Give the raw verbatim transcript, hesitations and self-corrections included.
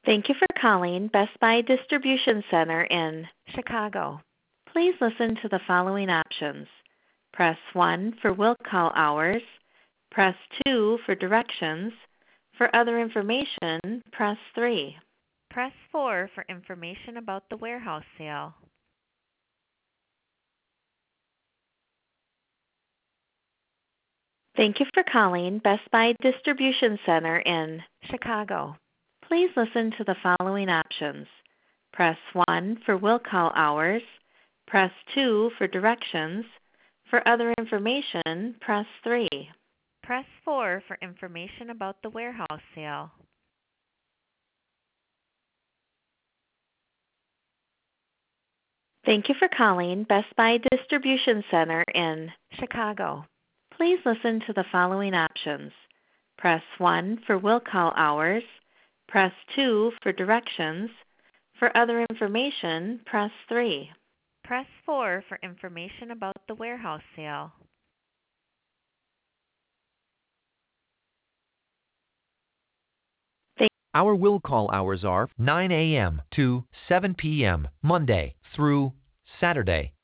Thank you for calling Best Buy Distribution Center in Chicago. Please listen to the following options. Press one for will call hours. Press two for directions. For other information, press three. Press four for information about the warehouse sale. Thank you for calling Best Buy Distribution Center in Chicago. Please listen to the following options. Press one for will call hours. Press two for directions. For other information, press three. Press four for information about the warehouse sale. Thank you for calling Best Buy Distribution Center in Chicago. Please listen to the following options. Press one for will call hours. Press two for directions. For other information, press three. Press four for information about the warehouse sale. Our will call hours are nine a m to seven p m Monday through Saturday.